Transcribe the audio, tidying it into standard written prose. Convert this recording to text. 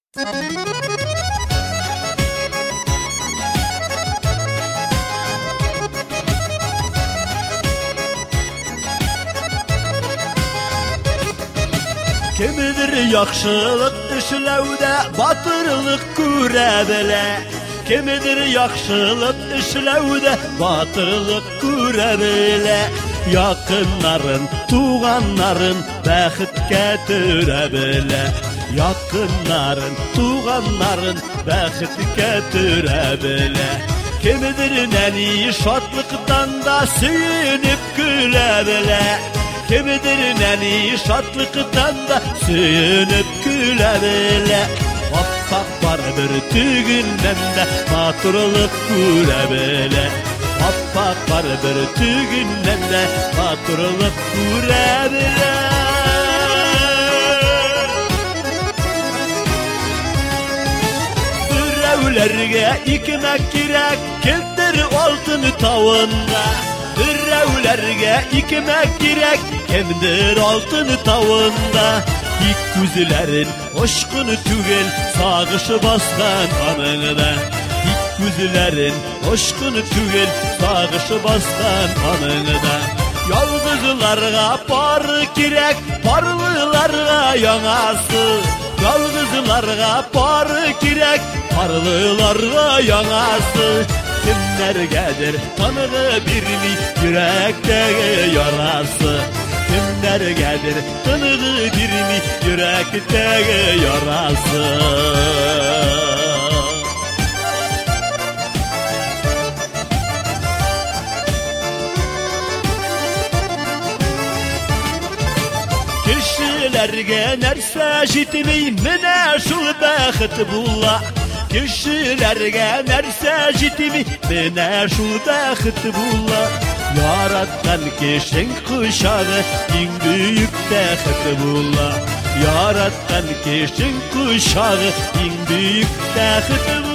Kimidir yaxşılık işlevde batırlık göre bile. Kimidir yaxşılık işlevde batırlık göre bile. Yakınların, tuğanların bəxit getire bile. Yakınların, tuğanların bəxit getire bile. Kimidir nəni şadlıktan da söyünüp güle bile. Kimidir nəni şadlıktan da söyünüp güle bile. Hoppak var bir tügünden de maturluk güle bile. Hoppak var bir tügünden de maturluk güle bile. Birevlerge ekmek gerek, keltir altını tavında. Birevlerge ekmek gerek, kimdir altını tavında. İlk güzülerin hoşkunu tügel, sağışı baskan anında. İlk güzülerin hoşkunu tügel, sağışı baskan anında. Yalgızlarga parı gerek, parlılarga yanası. Yalgızlarga parı gerek, parlılarga yanası. Kimlergedir tanığı birmi yürekteki yarası. Kimlergedir tanığı birmi yürekteki yarası. Kişilerge nerse jitmey mene şul bəxit bulla. Kişilerge nerse jitmey mene şul bəxit bulla. Yarattan kişin kuşağı en büyük bəxit bulla. Yarattan kişin kuşağı en büyük bəxit bulla.